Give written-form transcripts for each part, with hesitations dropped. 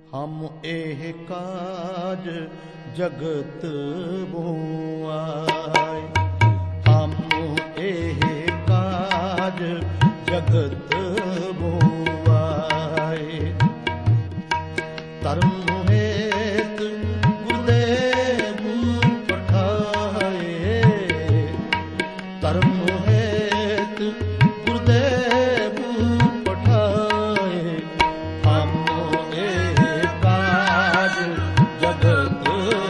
हम एह काज जगत बुआए, हम एह काज जगत बुआए। धर्म हेत गुरुदेव पठाए, धर्म हेत गुरुदेव पठाए। हम एह काज जगत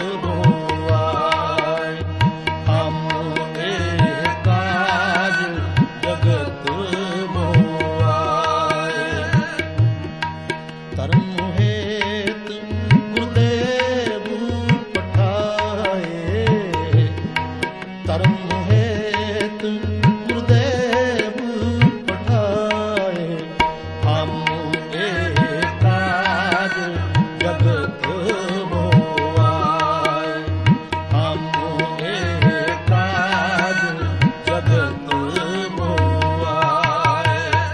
बुआए, हम एह काज जगत बुआए। धर्म हेत गुरुदेव पठाए, धर्म हेत गुरुदेव पठाए। हम एह काज जगत बुआए, हम एह काज जगत बुआए।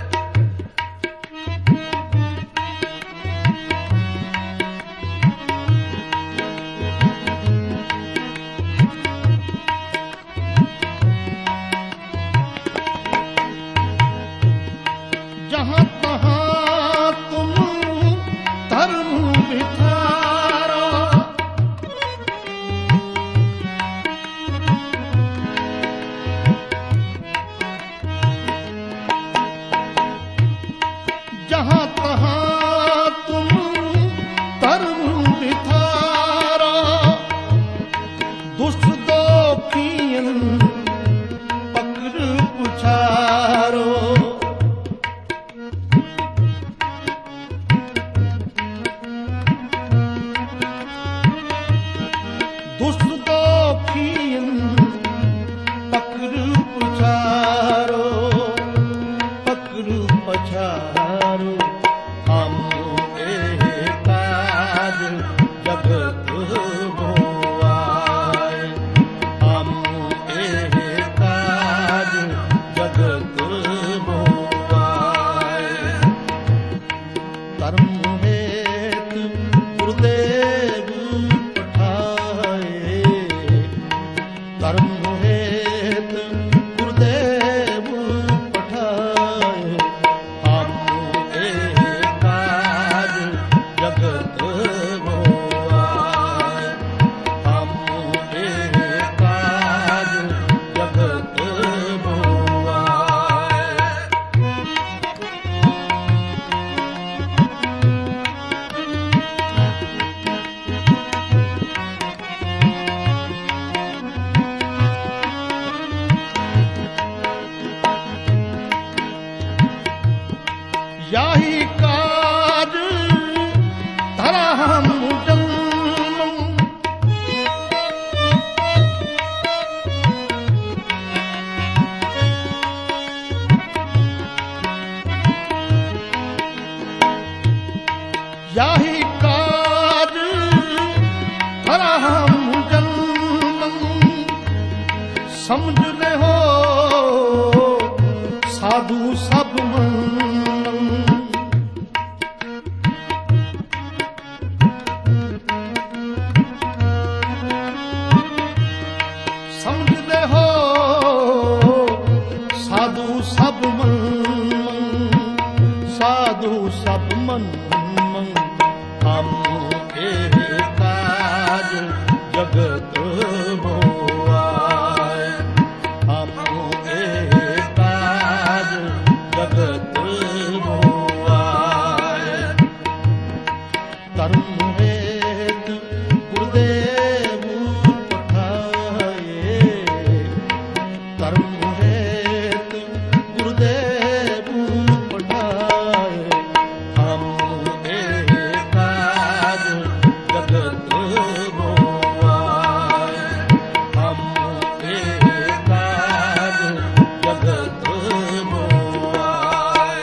जहाँ तहाँ तुम धर्म बिठारो, जहाँ तहाँ तुम धर्म बिठारो। दुष्ट दोखियन पकड़ पुछारो, दुष्ट दोखियन पकड़ पुछारो, पकड़ पछारो। हम एह काज जगत बुआए, हम एह काज जगत बुआए। धर्म हेत गुरुदेव पठाए, धर्म हेत गुरुदेव पठाए। हम एह काज जगत बुआए, हम एह काज जगत बुआए। याही काज धरा हम जन्म, याही काज धरा हम जन्म। समझ ले हो साधु सब मन, समझ ले हो साधु सब मन, साधु सब मन। हम एह काज जगत बुआए, हम एह काज जगत बुआए। धर्म हेत गुरुदेव पठाए, धर्म हेत गुरुदेव पठाए। हम एह काज जगत बुआए, हम एह काज जगत बुआए।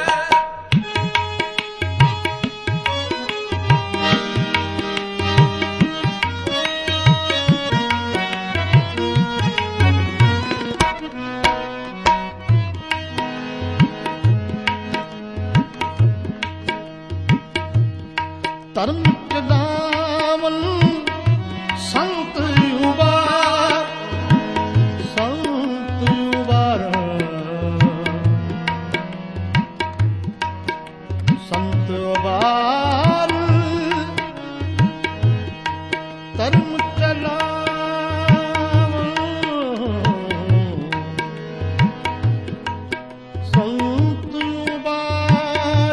धर्म दामन संत उबार, संत उबार, संत उबार धर्म चलावन, संत उबार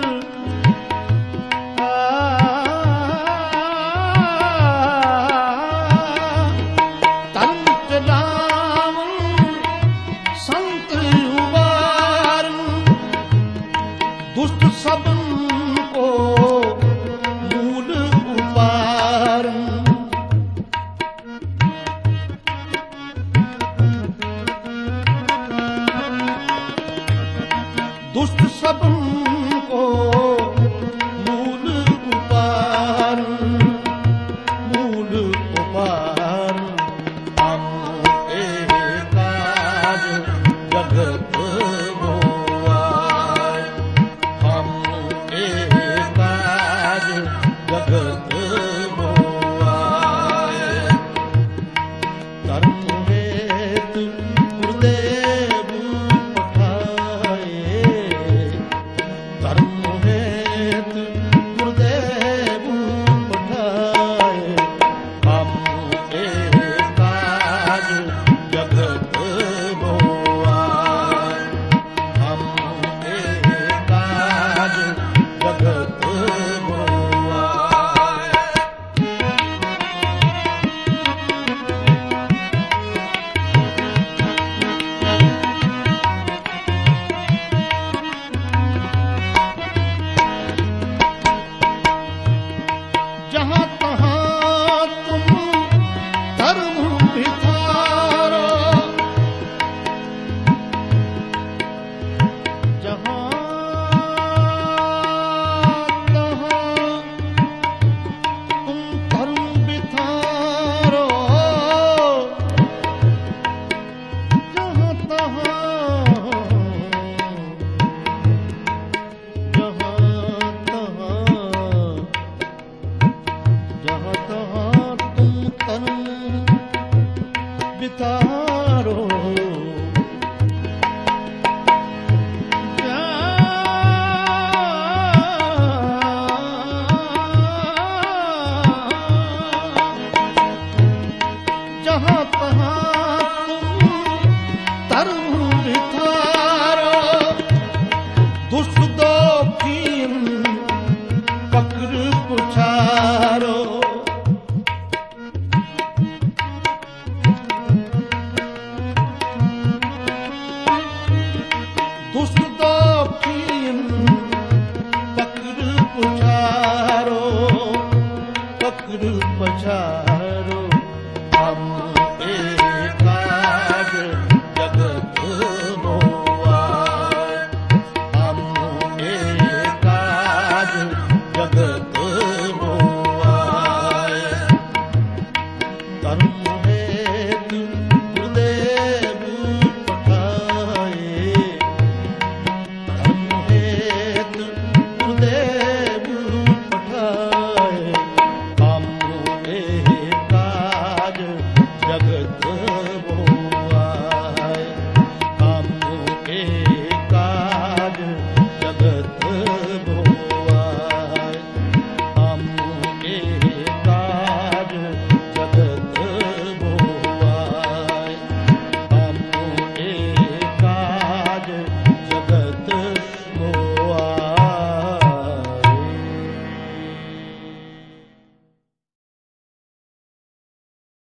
धर्म चलावन, संत उबार दुष्ट सबन को